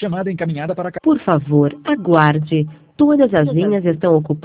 Chamada encaminhada para... Por favor, aguarde. Todas as linhas estão ocupadas.